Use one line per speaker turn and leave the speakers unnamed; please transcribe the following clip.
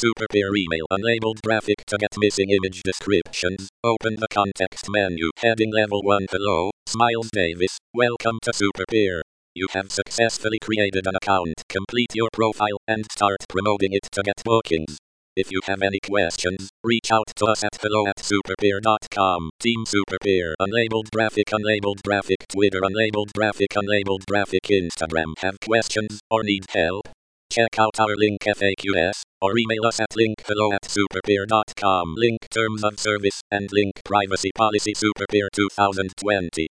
SuperPeer email unlabeled graphic to get missing image descriptions. Open the context menu. Heading level 1 below. Smiles Davis. Welcome to SuperPeer. You have successfully created an account. Complete your profile and start promoting it to get bookings. If you have any questions, reach out to us at hello@superpeer.com. Team SuperPeer. Unlabeled graphic Twitter. Unlabeled graphic Instagram. Have questions or need help? Check out our link FAQs or email us at link hello@superpeer.com. Link terms of service and link privacy policy SuperPeer 2020.